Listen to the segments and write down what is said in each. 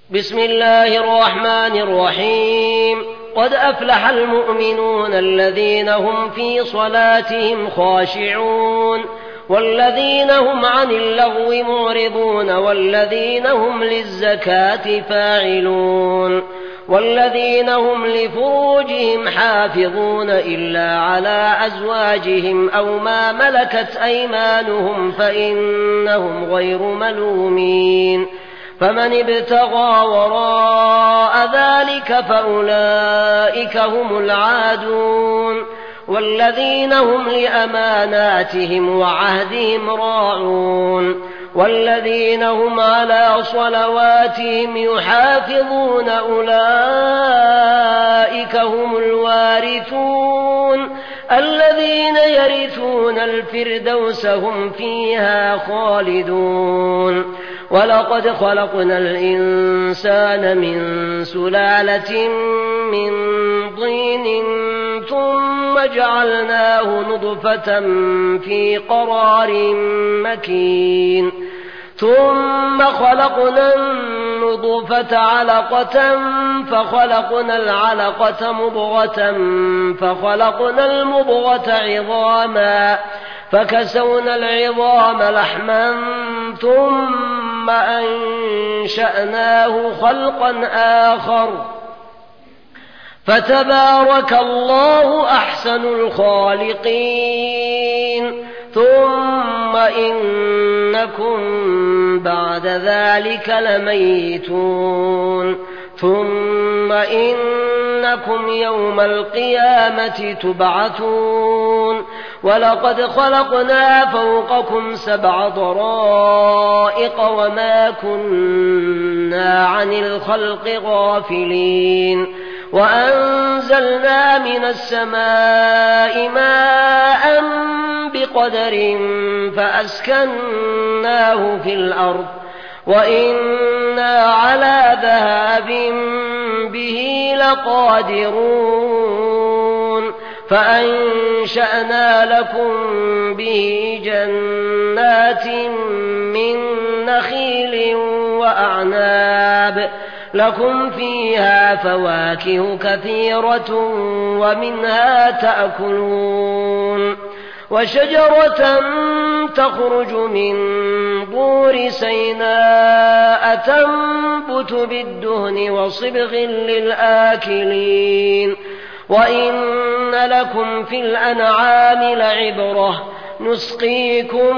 بسم الله الرحمن الرحيم. قد أفلح المؤمنون الذين هم في صلاتهم خاشعون والذين هم عن اللغو معرضون والذين هم للزكاة فاعلون والذين هم لفروجهم حافظون إلا على أزواجهم أو ما ملكت أيمانهم فإنهم غير ملومين. فمن ابتغى وراء ذلك فأولئك هم العادون والذين هم لأماناتهم وعهدهم راعون والذين هم على صلواتهم يحافظون أولئك هم الوارثون الذين يرثون الفردوس هم فيها خالدون. ولقد خلقنا الإنسان من سلالة من طين ثم جعلناه نطفة في قرار مكين ثم خلقنا النطفة علقة فخلقنا العلقة مضغة فخلقنا المضغة عظاما فكسونا العظام لحما ثم أنشأناه خلقا آخر فتبارك الله أحسن الخالقين. ثم إنكم بعد ذلك لميتون ثم إنكم يوم القيامة تبعثون. ولقد خلقنا فوقكم 7 طرائق وما كنا عن الخلق غافلين وأنزلنا من السماء ماء بقدر فأسكناه في الأرض وإنا على ذهاب به لقادرون فأنشأنا لكم به جنات من نخيل وأعناب لكم فيها فواكه كثيرة ومنها تأكلون وشجرة تخرج من طور سيناء تنبت بالدهن وصبغ للآكلين. وإن لكم في الأنعام لعبرة نسقيكم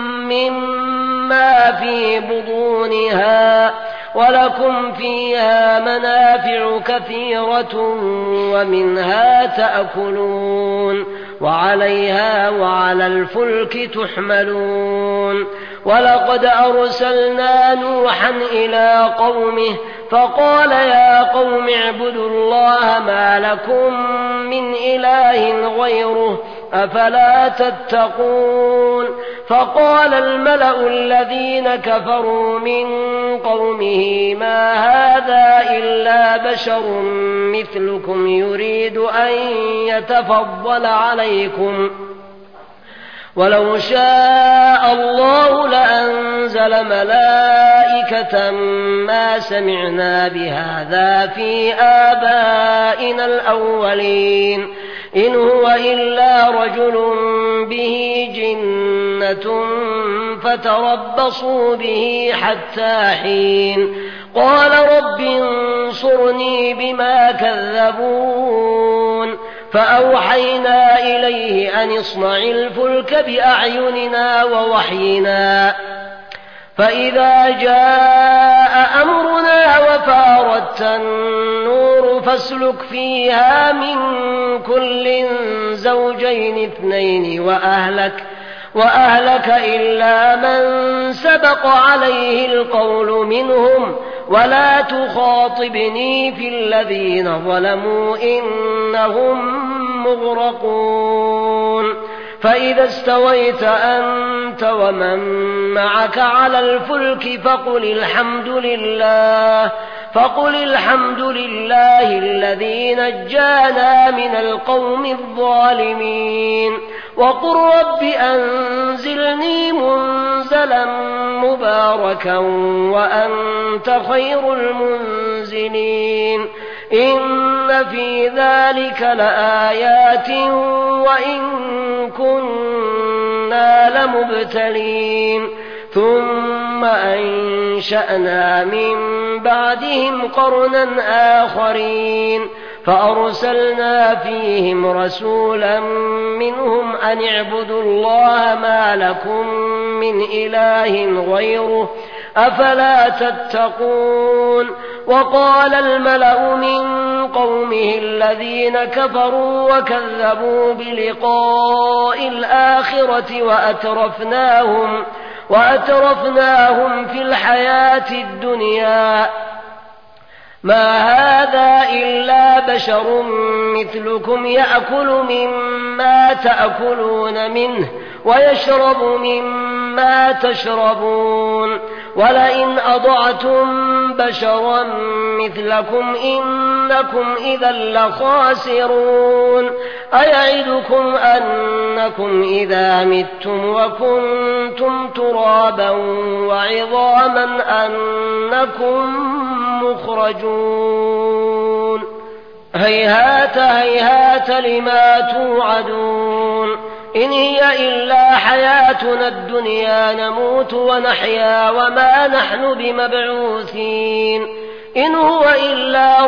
مما في بطونها ولكم فيها منافع كثيرة ومنها تأكلون وعليها وعلى الفلك تحملون. ولقد أرسلنا نوحا إلى قومه فقال يا قوم اعبدوا الله ما لكم من إله غيره أفلا تتقون. فقال الملأ الذين كفروا من قومه ما هذا إلا بشر مثلكم يريد أن يتفضل عليكم ولو شاء الله لأنزل ملائكة ما سمعنا بهذا في آبائنا الأولين إن هو إلا رجل به جنة فتربصوا به حتى حين. قال رب انصرني بما كذبون فأوحينا إليه أن اصنع الفلك بأعيننا ووحينا فإذا جاء أمرنا وفاردت النور فاسلك فيها من كل زوجين 2 وأهلك إلا من سبق عليه القول منهم ولا تخاطبني في الذين ظلموا إنهم مغرقون. فإذا استويت أنت ومن معك على الفلك فقل الحمد لله الذي نجانا من القوم الظالمين وقل رب أنزلني منزلا مباركا وأنت خير المنزلين إن في ذلك لآيات وإن كنا لمبتلين ثم أنشأنا من بعدهم قرنا آخرين فأرسلنا فيهم رسولا منهم أن اعبدوا الله ما لكم من إله غيره أفلا تتقون وقال الملأ من قومه الذين كفروا وكذبوا بلقاء الآخرة وأترفناهم في الحياة الدنيا ما هذا إلا بشر مثلكم يأكل مما تأكلون منه ويشرب مما تشربون ولئن أطعتم بشرا مثلكم إنكم إذا لخاسرون أيعدكم أنكم إذا متم وكنتم ترابا وعظاما أنكم مخرجون هيهات هيهات لما توعدون إن هي إلا حياتنا الدنيا نموت ونحيا وما نحن بمبعوثين إن هو إلا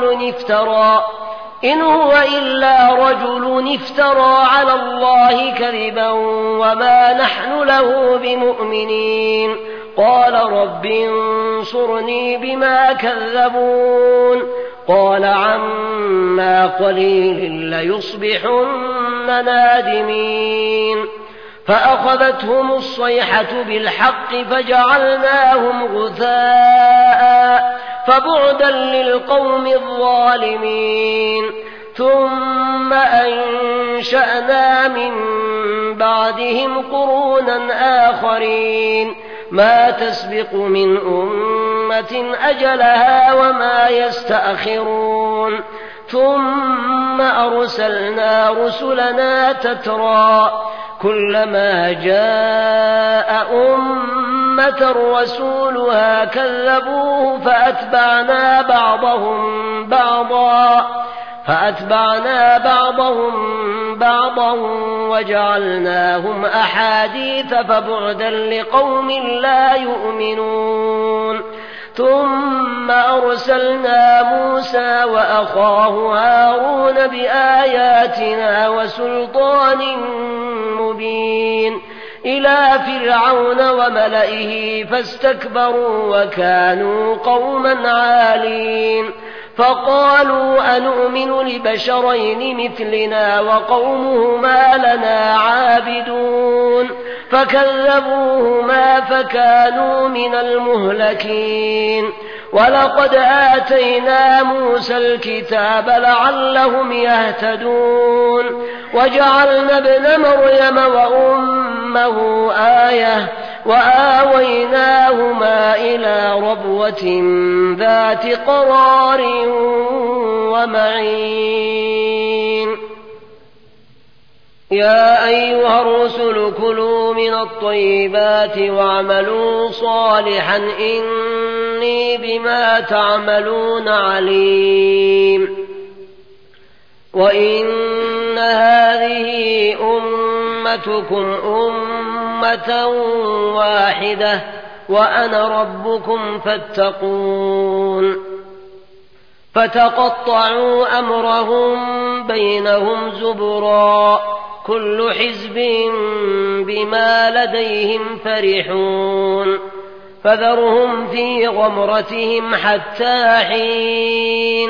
رجل افترى على الله كذبا وما نحن له بمؤمنين قال رب انصرني بما كذبون قال عما قليل ليصبحن نادمين فأخذتهم الصيحة بالحق فجعلناهم غثاء فبعدا للقوم الظالمين ثم أنشأنا من بعدهم قرونا آخرين ما تسبق من أمة أجلها وما يستأخرون ثم أرسلنا رسلنا تترى كلما جاء أمة رسولها كذبوه فأتبعنا بعضهم بعضا وجعلناهم أحاديث فبعدا لقوم لا يؤمنون ثم أرسلنا موسى وأخاه هارون بآياتنا وسلطان مبين إلى فرعون وملئه فاستكبروا وكانوا قوما عالين فقالوا أنؤمن لبشرين مثلنا وقومهما لنا عابدون فكذبوهما فكانوا من المهلكين ولقد آتينا موسى الكتاب لعلهم يهتدون وجعلنا ابن مريم وأمه آية وآويناهما إلى ربوة ذات قرار ومعين يا أيها الرسل كلوا من الطيبات واعملوا صالحا إني بما تعملون عليم وإن هذه أمتكم أمة واحدة وأنا ربكم فاتقون فتقطعوا أمرهم بينهم زبرا كل حزب بما لديهم فرحون فذرهم في غمرتهم حتى حين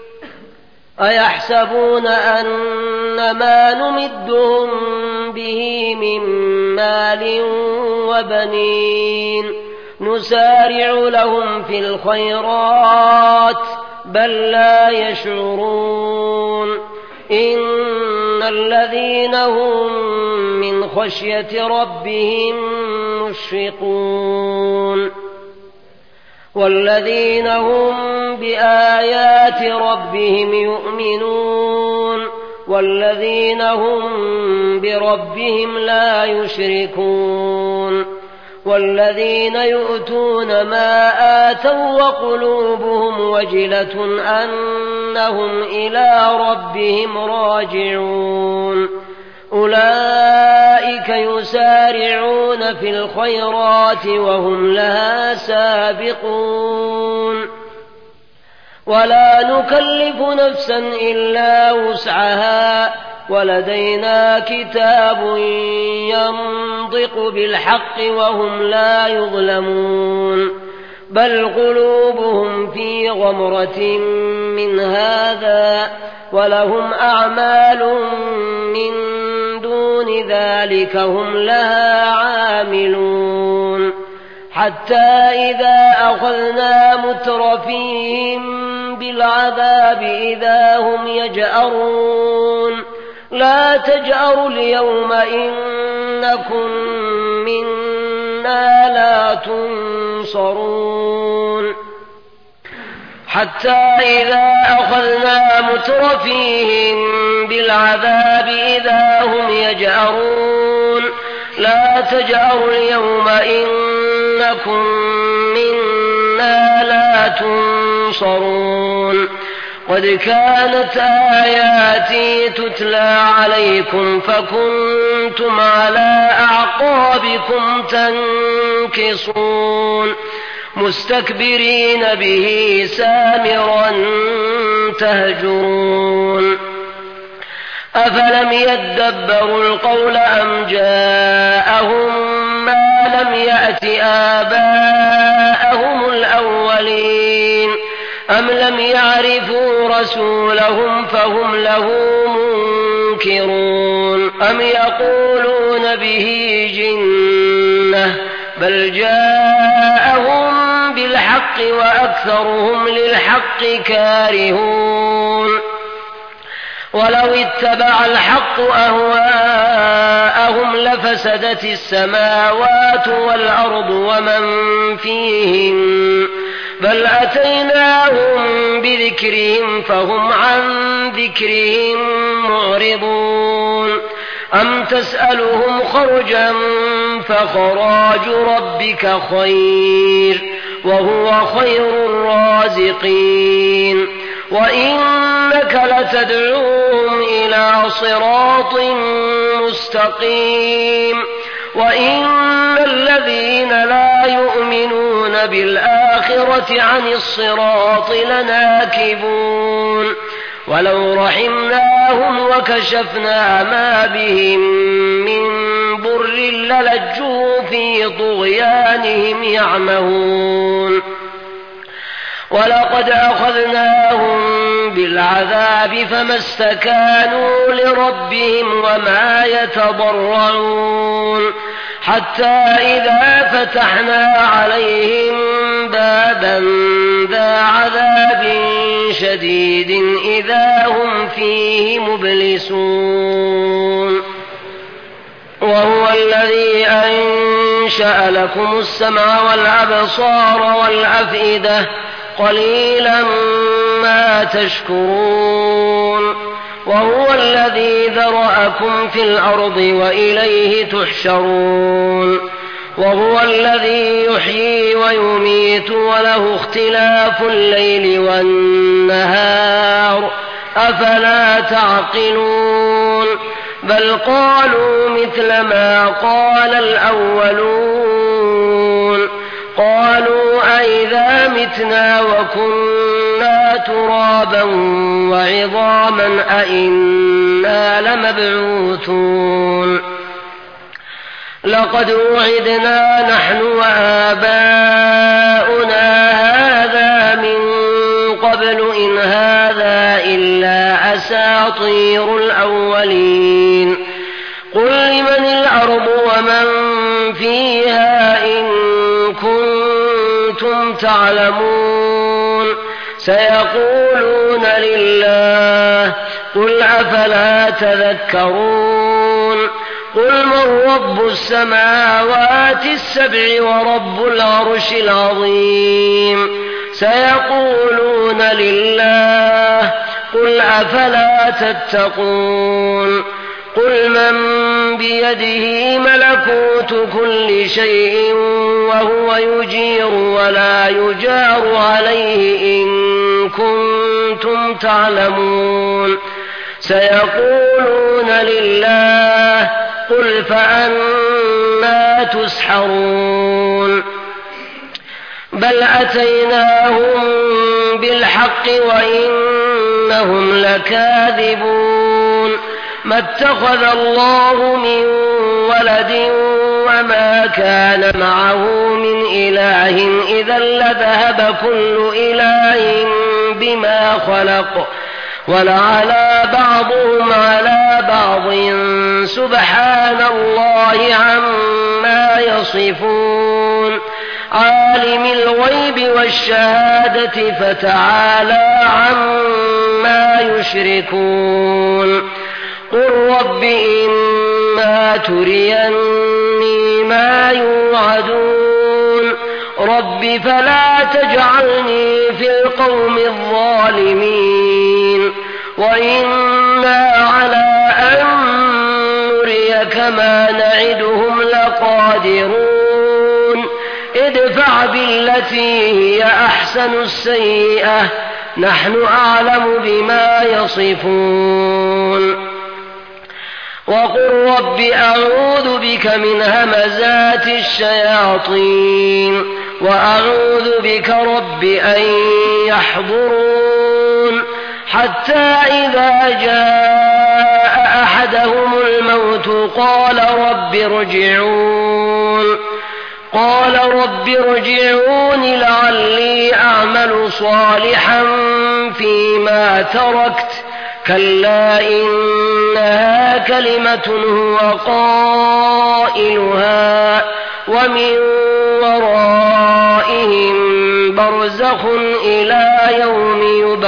أيحسبون أن ما نمدهم به من مال وبنين نسارع لهم في الخيرات بل لا يشعرون إن الذين هم من خشية ربهم مشفقون والذين هم بآيات ربهم يؤمنون والذين هم بربهم لا يشركون والذين يؤتون ما آتوا وقلوبهم وجلة أنهم إلى ربهم راجعون أولئك يسارعون في الخيرات وهم لها سابقون ولا نكلف نفسا إلا وسعها ولدينا كتاب ينطق بالحق وهم لا يظلمون بل قلوبهم في غمرة من هذا ولهم أعمال من دون ذلك هم لها عاملون حتى إذا أخذنا مترفيهم بالعذاب إذا هم يجأرون لا تجأروا اليوم إنكم منا لا تنصرون حتى إذا أخذنا مترفيهم بالعذاب إذا هم يجأرون لا تجأروا اليوم إنكم منا لا تنصرون قد كانت آياتي تتلى عليكم فكنتم على أعقابكم تنكصون مستكبرين به سامرا تهجرون أفلم يدبروا القول أم جاءهم ما لم يأت آباءهم الأولين أم لم يعرفوا رسولهم فهم له منكرون أم يقولون به جنة بل جاءهم بالحق وأكثرهم للحق كارهون ولو اتبع الحق أهواءهم لفسدت السماوات والأرض ومن فيهن بل أتيناهم بذكرهم فهم عن ذكرهم معرضون أم تسألهم خرجا فخراج ربك خير وهو خير الرازقين وإنك لتدعوهم إلى صراط مستقيم وإن الذين لا يؤمنون بالآخرة عن الصراط لناكبون ولو رحمناهم وكشفنا ما بهم من ضر للجوا في طغيانهم يعمهون ولقد أخذناهم بالعذاب فما استكانوا لربهم وما يتضرعون حتى إذا فتحنا عليهم بابا ذا عذاب شديد إذا هم فيه مبلسون وهو الذي أنشأ لكم السمع والأبصار والأفئدة قليلا ما تشكرون وهو الذي ذرأكم في الأرض وإليه تحشرون وهو الذي يحيي ويميت وله اختلاف الليل والنهار أفلا تعقلون بل قالوا مثل ما قال الأولون قالوا أئذا متنا وكنا ترابا وعظاما أئنا لمبعوثون لقد وعدنا نحن وآباؤنا هذا من قبل إن هذا إلا أساطير الأولين قل لمن الأرض ومن فيها إن كنتم تعلمون سيقولون لله قل أفلا تذكرون قل من رب السماوات السبع ورب العرش العظيم سيقولون لله قل أفلا تتقون قل من بيده ملكوت كل شيء وهو يجير ولا يجار عليه إن كنتم تعلمون سيقولون لله قل فأنى تسحرون بل أتيناهم بالحق وإنهم لكاذبون ما اتخذ الله من ولد وما كان معه من إله إذا لذهب كل إله بما خلق ولعلى بعضهم على بعض سبحان الله عما يصفون عالم الغيب والشهادة فتعالى عما يشركون قل رب إما تريني ما يوعدون رب فلا تجعلني في القوم الظالمين وإنا على أن نريك ما نعدهم لقادرون ادفع بالتي هي أحسن السيئة نحن أعلم بما يصفون وقل رب أعوذ بك من همزات الشياطين وأعوذ بك رب أن يحضرون حتى إذا جاء أحدهم الموت قال رب ارجعون لعلي أعمل صالحا فيما تركت كلا إنها كلمة هو قائلها ومن ورائهم برزخ إلى يوم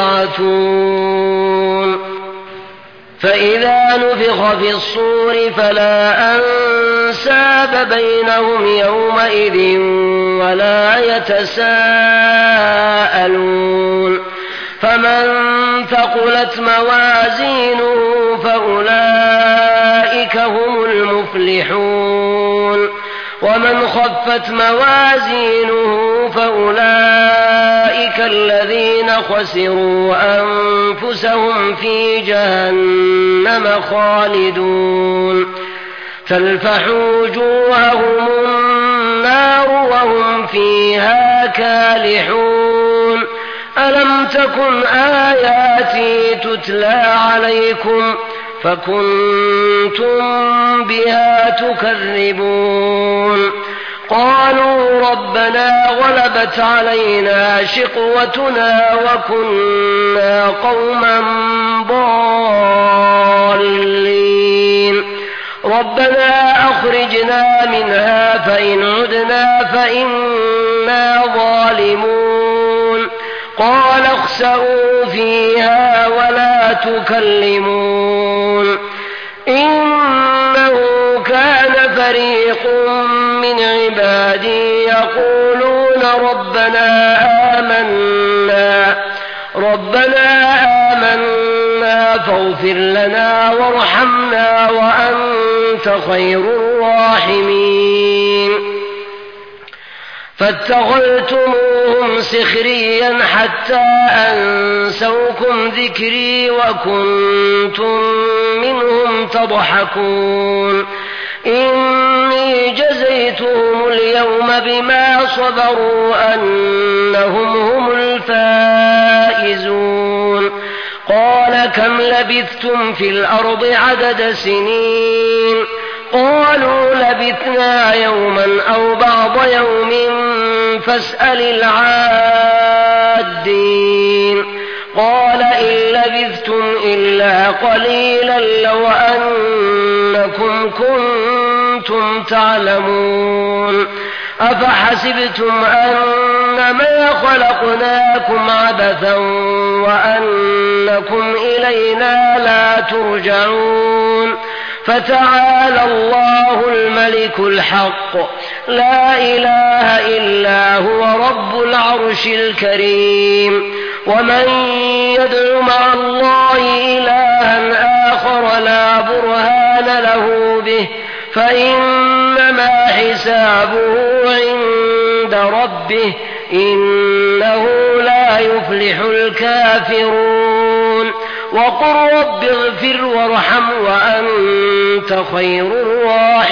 يبعثون فإذا نفخ في الصور فلا أنساب بينهم يومئذ ولا يتساءلون فمن ثقلت موازينه فأولئك هم المفلحون ومن خفت موازينه فأولئك الذين خسروا أنفسهم في جهنم خالدون تلفح وجوههم النار وهم فيها كالحون ألم تكن آياتي تتلى عليكم فكنتم بها تكذبون قالوا ربنا غلبت علينا شقوتنا وكنا قوما ضالين ربنا أخرجنا منها فإن عدنا فإنا ظالمون قال اخسئوا فيها ولا تكلمون إنه كان فريق من عبادي يقولون ربنا آمنا فاغفر لنا وارحمنا وأنت خير الراحمين فاتخذتموهم سخريا حتى أنسوكم ذكري وكنتم منهم تضحكون إني جزيتهم اليوم بما صبروا أنهم هم الفائزون قال كم لبثتم في الأرض عدد سنين قالوا لبثنا يوما أو بعض يوم فاسأل العادين قال إن لبثتم إلا قليلا لو أنكم كنتم تعلمون أفحسبتم أنما خلقناكم عبثا وأنكم إلينا لا ترجعون فتعالى الله الملك الحق لا إله إلا هو رب العرش الكريم ومن يدع مع الله إلها آخر لا برهان له به فإنما حسابه عند ربه إنه لا يفلح الكافرون وقل رب اغفر وارحم وأنت خير الراحمين